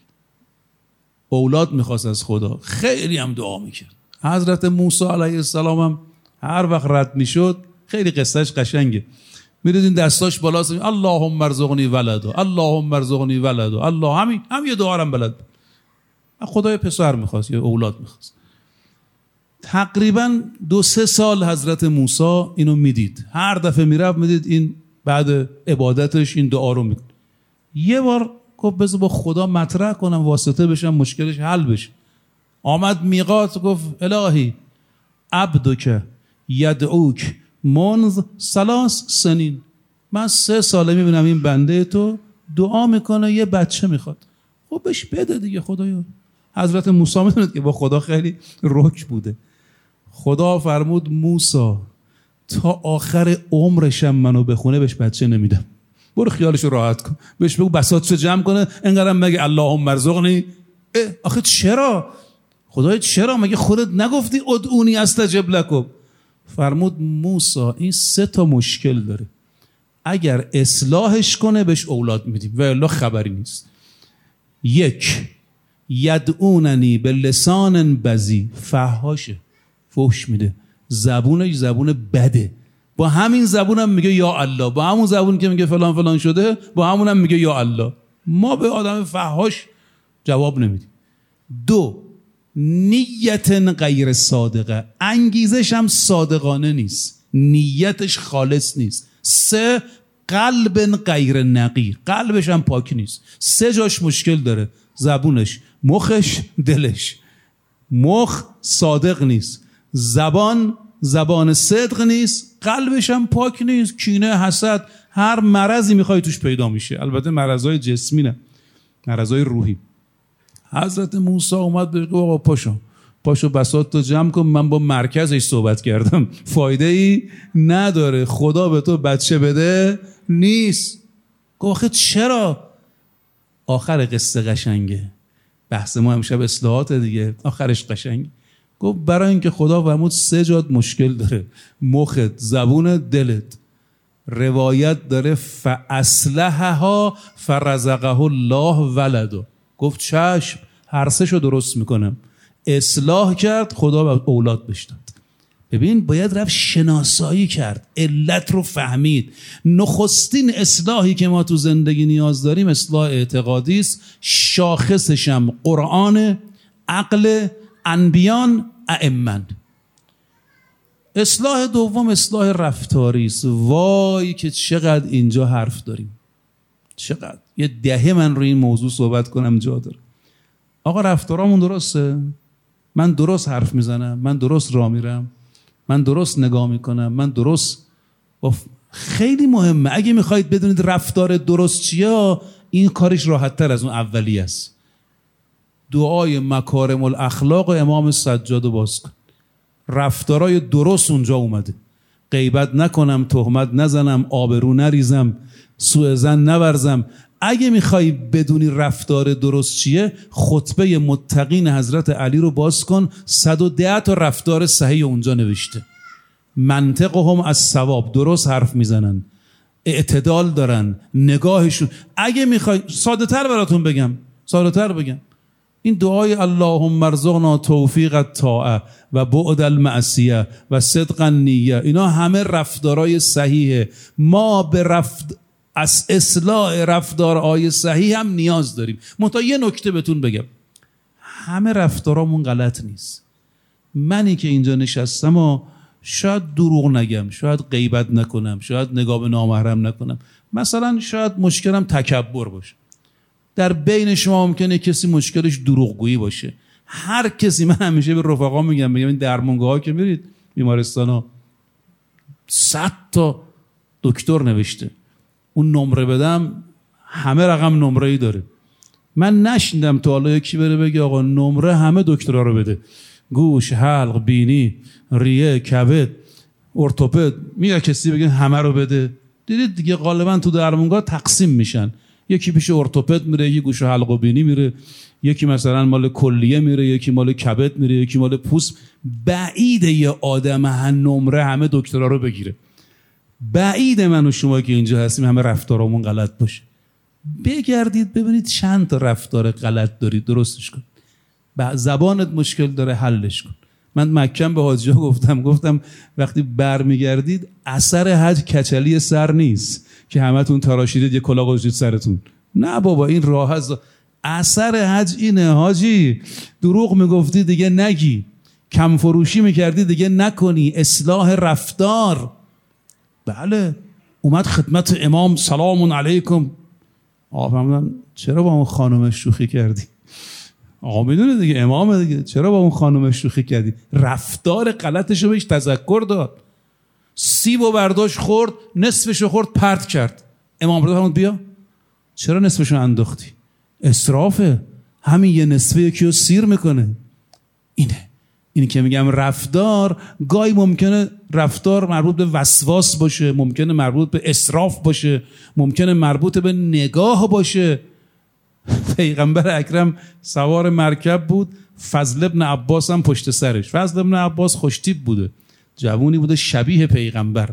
اولاد میخواست از خدا، خیلی هم دعا میکرد. حضرت موسی علیه السلام هم هر وقت رد میشد، خیلی قصهش قشنگه، میدونین دستاش بالاست، اللهم ارزقنی ولدا، اللهم ارزقنی ولدا، الله، همین هم یه دعا هم بلد. خدای پسر میخواست یا اولاد میخواست. تقریبا دو سه سال حضرت موسی اینو میدید، هر دفعه میرفت میدید این بعد عبادتش این دعا رو میکنه. یه بار گفت بذار با خدا مطرح کنم، واسطه بشم، مشکلش حل بشه. آمد میقات، گفت الهی عبدک یدعوک منذ ثلاث سنین، من سه ساله میبینم این بنده تو دعا میکنه یه بچه میخواد، خب بهش بده دیگه خدایا. حضرت موسی میدونید که با خدا خیلی رک بوده. خدا فرمود موسی تا آخر عمرشم منو بخونه بهش بچه نمیدم، برو خیالشو راحت کن، بهش بگو بساطشو جمع کنه، انقدرم مگه اللهم ارزقنی. آخه چرا خدای چرا؟ مگه خودت نگفتی ادعونی استجب لکم؟ فرمود موسی این سه تا مشکل داره، اگر اصلاحش کنه بهش اولاد میدیم و الا خبری نیست. یک، یدعوننی به لسان بذی، فحاشه، فحش میده، زبونش زبون بده، با همین زبونم میگه یا الله، با همون زبون که میگه فلان فلان شده با همونم میگه یا الله. ما به آدم فحاش جواب نمیدیم. دو، نیت غیر صادقه، انگیزش هم صادقانه نیست، نیتش خالص نیست. سه، قلب غیر نقی، قلبش هم پاک نیست. سه جاش مشکل داره، زبونش، مخش، دلش. مخ صادق نیست، زبان زبان صدق نیست، قلبش هم پاک نیست، کینه، حسد، هر مرضی میخوای توش پیدا میشه. البته مرضای جسمی نه، مرضای روحی. حضرت موسی اومد بهش گفت آقا پاشو پاشو بساط تو جمع کن، من با مرکزش صحبت کردم، فایده ای نداره، خدا به تو بچه بده نیست. گفت آخه چرا؟ آخر قصه قشنگه، بحث ما امشب اصلاحات دیگه، آخرش قشنگ. گفت برای اینکه خدا فرمود سه جات مشکل داره، مخت، زبون، دلت. روایت داره فاصلحها فرزقه الله ولدو. گفت چشم، هر سه شو درست میکنم. اصلاح کرد، خدا به اولاد بهش داد. ببین باید رفت شناسایی کرد، علت رو فهمید. نخستین اصلاحی که ما تو زندگی نیاز داریم اصلاح اعتقادی است، شاخصش هم قرآن، عقل، انبیان، ائمه. اصلاح دوم اصلاح رفتاری است. وای که چقدر اینجا حرف داریم، چقدر. یه دهه من روی این موضوع صحبت کنم جا داره. آقا رفتارامون درسته؟ من درست حرف میزنم، من درست راه میرم، من درست نگاه میکنم، من درست باف... خیلی مهمه. اگه میخواید بدونید رفتار درست چیه، این کارش راحت تر از اون اولی است. دعای مکارم الاخلاق امام سجاد باز کن، رفتارای درست اونجا اومده. غیبت نکنم، تهمت نزنم، آبرو نریزم، سوء ظن نورزم. اگه میخوای بدونی رفتار درست چیه، خطبه متقین حضرت علی رو باز کن، صد و ده تا رفتار صحیح اونجا نوشته. منطقهم از ثواب، درست حرف میزنن، اعتدال دارن، نگاهشون. اگه میخوای ساده تر براتون بگم، ساده تر بگم، این دعای اللهم ارزقنا توفیق الطاعه و بعد المعصیه و صدق النیه، اینا همه رفتارای صحیحه. ما به رفت از اصلاح رفتارهای صحیح هم نیاز داریم. منتها یه نکته بهتون بگم، همه رفتارامون غلط نیست. منی که اینجا نشستم و شاید دروغ نگم، شاید غیبت نکنم، شاید نگاه به نامحرم نکنم، مثلا شاید مشکلم تکبر باشه. در بین شما ممکنه کسی مشکلش دروغگویی باشه. هر کسی، من همیشه به رفقا میگم، میگم این درمانگاه ها که میرید بیمارستان ها صد تا دکتر نوشته، اون نمره بدم همه رقم نمره ای داره. من نشیندم تا حالا یکی بره بگه آقا نمره همه دکترها رو بده، گوش، حلق، بینی، ریه، کبد، ارتوپد، میاد کسی بگه همه رو بده. دیدید دیگه غالبا تو درمانگاه تقسیم میشن، یکی پیش ارتوپد میره، یکی گوش و حلق و بینی میره، یکی مثلا مال کلیه میره، یکی مال کبد میره، یکی مال پوست. بعیده یه آدم هم نمره همه دکترها رو بگیره. بعید من و شما که اینجا هستیم همه رفتارمون غلط باشه. بگردید ببینید چند تا رفتار غلط دارید، درستش کن. زبانت مشکل داره، حلش کن. من مکم به حاجی‌ها گفتم گفتم وقتی برمیگردید اثر حج کچلی سر نیست که همتون تراشیدید یه کلاه گذاشتید سرتون. نه بابا، این راه هست. اثر حج اینه حاجی، دروغ میگفتی دیگه نگی، کم فروشی میکردی دیگه نکنی، اصلاح رفتار. بله، اومد خدمت امام سلام علیکم. آقا فهمیدن چرا با اون خانم شوخی کردی؟ آقا میدونه دیگه امامه دیگه، چرا با اون خانم شوخی کردی؟ رفتار غلطشو بهش تذکر داد. سیبو برداشت خورد، نصفشو خورد پرت کرد. امام فرمود بیا. چرا نصفشو انداختی؟ اسرافه. همین یه نصفه یکیو سیر میکنه. اینه اینی که میگم رفتار گاهی ممکنه رفتار مربوط به وسواس باشه، ممکنه مربوط به اسراف باشه، ممکنه مربوط به نگاه باشه. پیغمبر اکرم سوار مرکب بود، فضل ابن عباس هم پشت سرش. فضل ابن عباس خوشتیپ بوده، جوونی بوده شبیه پیغمبر،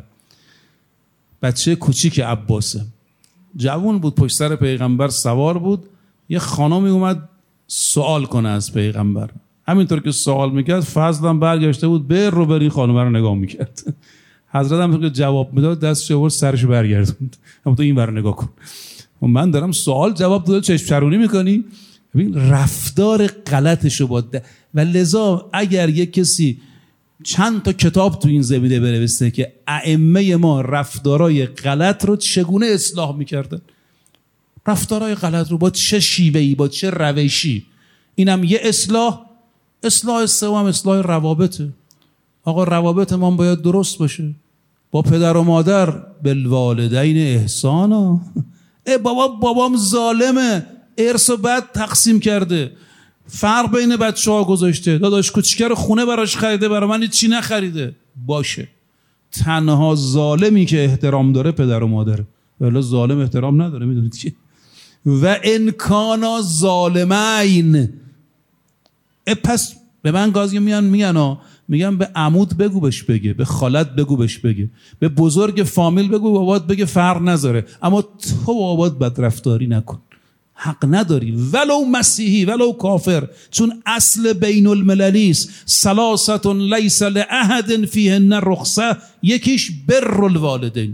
بچه کوچیک عباسه، جوون بود، پشت سر پیغمبر سوار بود. یه خانمی اومد سوال کنه از پیغمبر. همینطور که سوال میکرد فضل هم برگشته بود بر رو بر این خانم رو نگاه میکرد. حضرت هم که جواب میداد دستش آورد سرش برگردوند، اما تو این ور نگاه کن، من دارم سوال جواب داده چشم چرونی میکنی. ببین رفتار غلطشو باید. و لذا اگر یک کسی چند تا کتاب تو این زمینه بنویسه که ائمه ما رفتارای غلط رو چگونه اصلاح میکردن، رفتارای غلط رو با چه شیوهی، با چه روشی، اینم یه اصلاح. اصلاح سوم اصلاح روابطه. آقا روابط ما باید درست باشه. با پدر و مادر بالوالدین احسانا. ای بابا بابام ظالمه، ارث و بد تقسیم کرده، فرق بین بچه ها گذاشته، داداش کوچیکه خونه براش خریده، برای من چی نخریده. باشه، تنها ظالمی که احترام داره پدر و مادره، ولی ظالم احترام نداره. میدونید چی؟ و انکانا ظالمین. پس به من گازی میان میگن ها، میگن به عمود بگو بهش بگه، به خالت بگو بهش بگه، به بزرگ فامیل بگو بابات بگه، فرق نذاره، اما تو بابات بدرفتاری نکن، حق نداری، ولو مسیحی ولو کافر، چون اصل بین المللی است. ثلاثه لیس لاحد فیهن رخصه، یکیش بر الوالدین.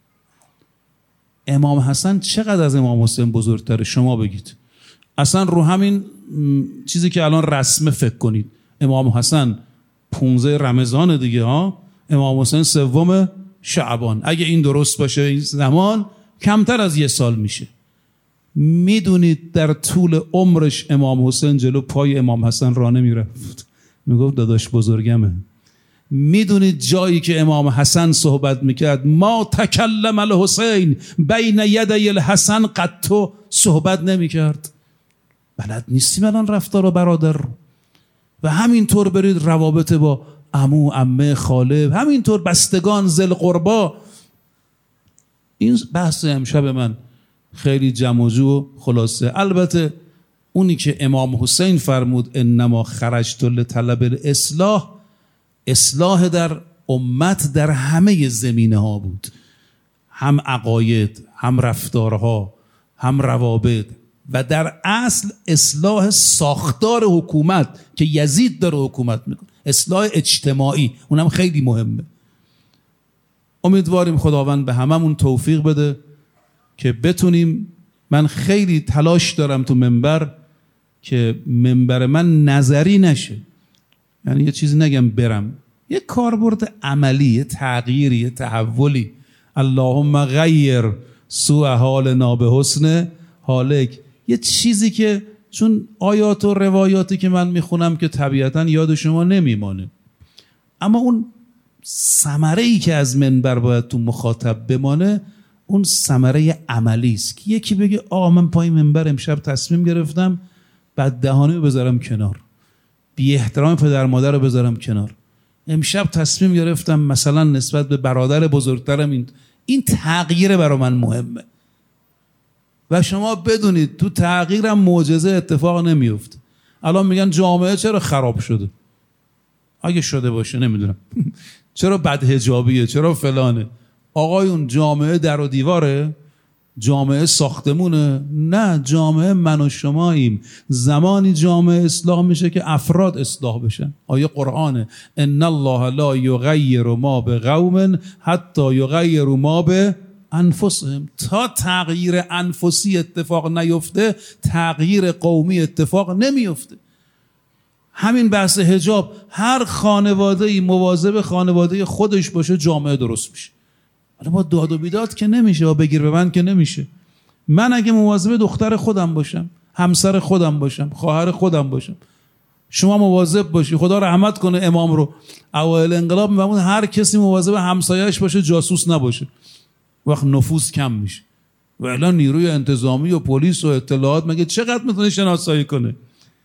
امام حسن چقدر از امام حسین بزرگتره شما بگید. اصلا رو همین چیزی که الان رسمه فکر کنید، امام حسن پونزه رمضان دیگه ها، امام حسین سوم شعبان. اگه این درست باشه این زمان کمتر از یه سال میشه. میدونید در طول عمرش امام حسین جلو پای امام حسن راه نمیرفت، میگفت داداش بزرگمه. میدونید جایی که امام حسن صحبت میکرد، ما تکلم الحسین بین یدی الحسن قطو، صحبت نمیکرد. بلد نیستیم الان رفتار و برادر رو. و همینطور برید روابط با عمو، عمه، خاله، همینطور بستگان، ذل قربا. این بحث امشب من خیلی جمع و جو خلاصه. البته اونی که امام حسین فرمود انما خرجت لطلب الاصلاح، اصلاح در امت در همه زمینه ها بود، هم عقاید، هم رفتارها، هم روابط، و در اصل اصلاح ساختار حکومت که یزید داره حکومت میکنه، اصلاح اجتماعی، اونم خیلی مهمه. امیدواریم خداوند به هممون توفیق بده که بتونیم، من خیلی تلاش دارم تو منبر که منبر من نظری نشه، یعنی یه چیزی نگم برم، یه کاربرد عملی، یه تغییری، یه تحولی. اللهم غیر سوء حالنا به حسن حالک. یه چیزی که چون آیات و روایاتی که من میخونم که طبیعتا یاد شما نمیمانه، اما اون ثمره‌ای که از منبر باید تو مخاطب بمانه اون ثمره عملی است که یکی بگه آه من پای منبر امشب تصمیم گرفتم بددهانی رو بذارم کنار، بی احترام پدر مادر رو بذارم کنار، امشب تصمیم گرفتم مثلا نسبت به برادر بزرگترم این این تغییر برای من مهمه. و شما بدونید تو تغییرم معجزه اتفاق نمیفته. الان میگن جامعه چرا خراب شده؟ اگه شده باشه نمیدونم چرا بدحجابیه، چرا فلانه. آقایون جامعه در و دیواره؟ جامعه ساختمونه؟ نه، جامعه من و شماییم. زمانی جامعه اصلاح میشه که افراد اصلاح بشن. آیه قرآنه ان الله لا یغیر ما بقوم حتی یغیروا ما به انفسهم. تا تغییر انفسی اتفاق نیفته تغییر قومی اتفاق نمیفته. همین بحث حجاب، هر خانواده‌ای مواظب خانواده خودش باشه جامعه درست میشه. حالا با داد و بیداد که نمیشه، با بگیر ببند که نمیشه. من اگه مواظب دختر خودم باشم، همسر خودم باشم، خواهر خودم باشم، شما مواظب باشی، خدا رحمت کنه امام رو، اوایل انقلاب میفهمون هر کسی مواظب همسایه‌اش باشه، جاسوس نباشه، وقت نفوذ کم میشه. و الان نیروی انتظامی و پلیس و اطلاعات مگه چقدر میتونه شناسایی کنه؟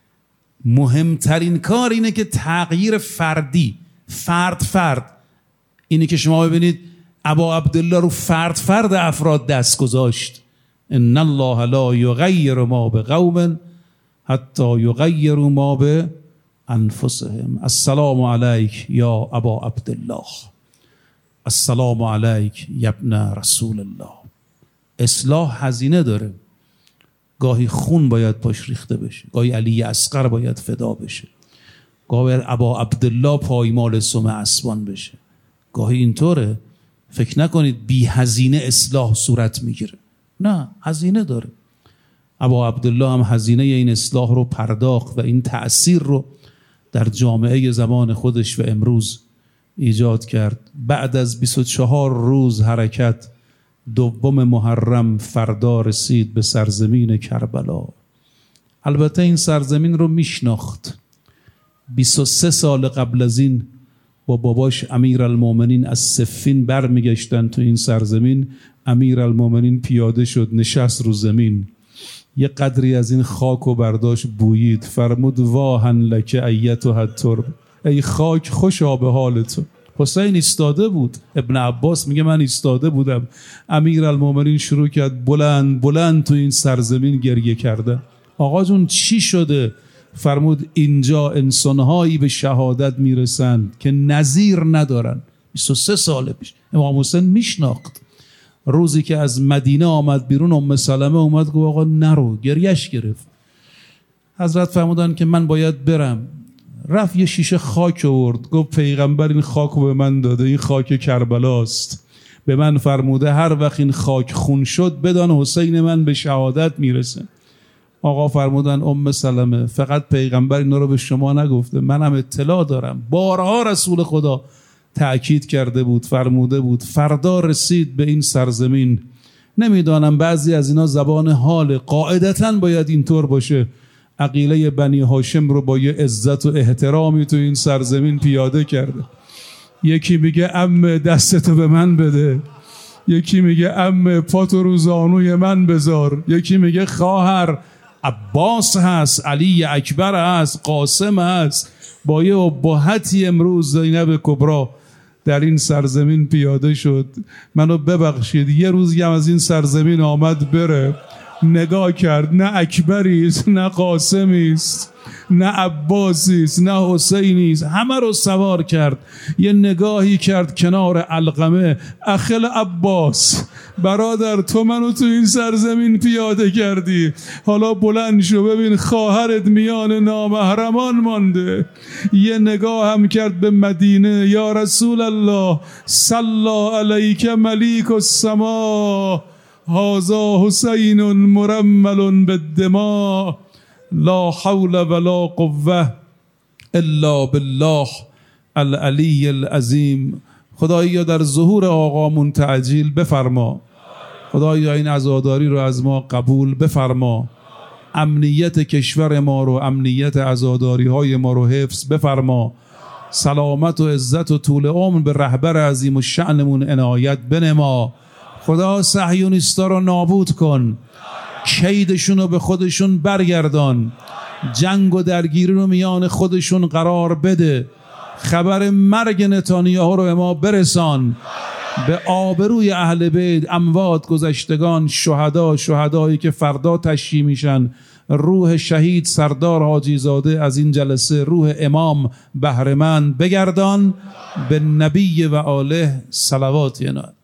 مهمترین کار اینه که تغییر فردی، فرد فرد، اینه که شما ببینید ابا عبدالله رو فرد فرد افراد دست گذاشت. ان الله لا یغیر ما بقوم حتی یغیروا ما به انفسهم. السلام علیک یا ابا عبدالله، السلام علیک یا ابن رسول الله. اصلاح هزینه داره، گاهی خون باید پاش ریخته بشه، گاهی علی اصغر باید فدا بشه، گاهی باید ابا عبدالله پایمال سم اسبان بشه، گاهی اینطوره. فکر نکنید بی هزینه اصلاح صورت میگیره، نه، هزینه داره. ابا عبدالله هم هزینه این اصلاح رو پرداخت و این تأثیر رو در جامعه زمان خودش و امروز ایجاد کرد. بعد از بیست و چهار روز حرکت، دوم محرم فردا رسید به سرزمین کربلا. البته این سرزمین رو میشناخت. بیست و سه سال قبل از این با باباش امیرالمومنین از صفین برمیگشتن تو این سرزمین. امیرالمومنین پیاده شد، نشست رو زمین، یه قدری از این خاک و برداشت بویید، فرمود واهن لک ایتها الترب، ای خاک خوشا به حال تو. حسین ایستاده بود، ابن عباس میگه من ایستاده بودم، امیرالمومنین شروع کرد بلند بلند تو این سرزمین گریه کردن. آقا جون چی شده؟ فرمود اینجا انسانهایی به شهادت میرسند که نظیر ندارن. بیست و سه سال پیش امام حسین میشناخت. روزی که از مدینه آمد بیرون، ام سلمه اومد گفت آقا نرو، گریش گرفت. حضرت فرمودن که من باید برم. رفت یه شیشه خاک آورد، گفت پیغمبر این خاک رو به من داده، این خاک کربلاست، به من فرموده هر وقت این خاک خون شد بدان حسین من به شهادت میرسه. آقا فرمودن ام سلمه فقط پیغمبر اینا رو به شما نگفته، منم اطلاع دارم، بارها رسول خدا تأکید کرده بود، فرموده بود فردا رسید به این سرزمین. نمیدانم بعضی از اینا زبان حال، قاعدتاً باید اینطور باشه. عقیله بنی هاشم رو با یه عزت و احترامی تو این سرزمین پیاده کرده. یکی میگه عمه دستتو به من بده، یکی میگه عمه پاتو رو زانوی من بذار، یکی میگه خواهر عباس هست، علی اکبر هست، قاسم هست. با یه ابهتی امروز زینب کبری در این سرزمین پیاده شد. منو ببخشید یه روزی هم از این سرزمین آمد بره، نگاه کرد نه اکبریست نه قاسمیست نه عباسیست نه حسینیست، همه رو سوار کرد. یه نگاهی کرد کنار علقمه، اخل عباس برادر تو منو تو این سرزمین پیاده کردی، حالا بلند شو ببین خواهرت میان نامحرمان مانده. یه نگاه هم کرد به مدینه، یا رسول الله صلی علیک ملیک السما هذا حسین مرمل بالدماء. لا حول ولا قوه الا بالله العلی العظیم. خدایا در ظهور آقامون تعجیل بفرما. خدایا این عزاداری رو از ما قبول بفرما. امنیت کشور ما رو، امنیت عزاداری های ما رو حفظ بفرما. سلامت و عزت و طول عمر به رهبر عظیم و شأنمون عنایت بنما. خدا صهیونیستا رو نابود کن، کیدشون رو به خودشون برگردان، جنگ و درگیری رو میان خودشون قرار بده، خبر مرگ نتانیاهو رو به ما برسان، به آبروی اهل بیت، اموات، گذشتگان، شهدا، شهدایی که فردا تشییع میشن، روح شهید سردار حاجی زاده از این جلسه، روح امام بهره‌مند بگردان. به نبی و آله صلوات یناد.